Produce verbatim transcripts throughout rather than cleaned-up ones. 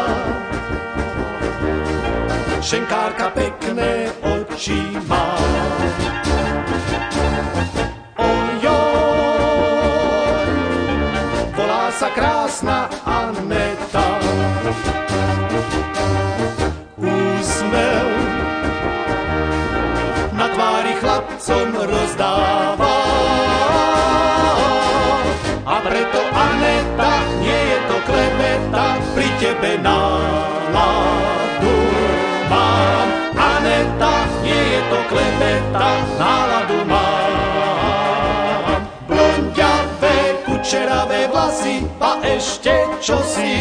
Šenkárka pekné oči má. Ojoj, volá sa krásna Aneta. Úsmev na tvári chlapcom rozdáva. A preto Aneta, nie je to klebeta, pri tebe náladu mám. Aneta, nie je to klebeta, náladu mám. Blondiavé, kučeravé vlasy a ešte čosi.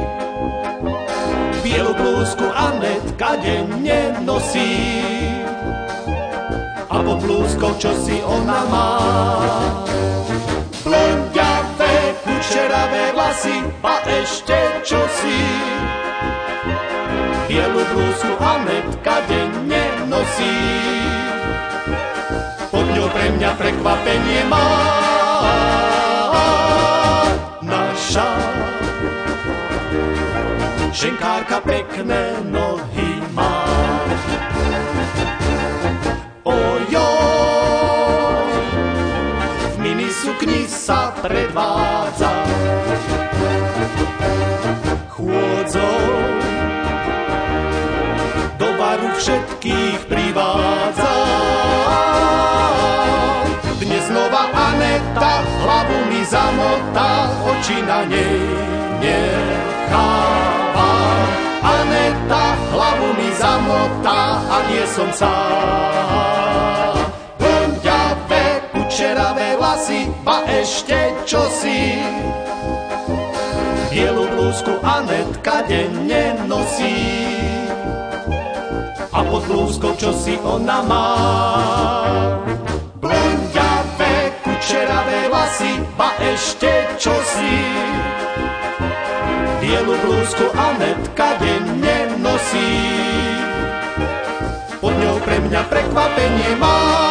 Bielu blúzku Anetka denne nosí. A pod blúzkou čosi ona má. Blondiavé, kučeravé vlasy a ešte čosi. Bielu blúzku Anetka denne nosí. Pod ňou pre mňa prekvapenie má. Naša šenkárka pekné nohy má. Ojoj, v minisukni sa predvádza. Chôdzou do baru všetkých privádza. Dnes znova Aneta hlavu mi zamotá, oči na nej necháva. Aneta hlavu mi zamotá a nie som sám. Blondiavé, kučeravé vlasy a ešte čosi. Bielu blúzku Anetka denne nosí. A pod blúzkou čosi ona má. Blondiavé, kučeravé vlasy a ešte čosi. Bielu blúzku Anetka denne nosí. Pod ňou pre mňa prekvapenie má.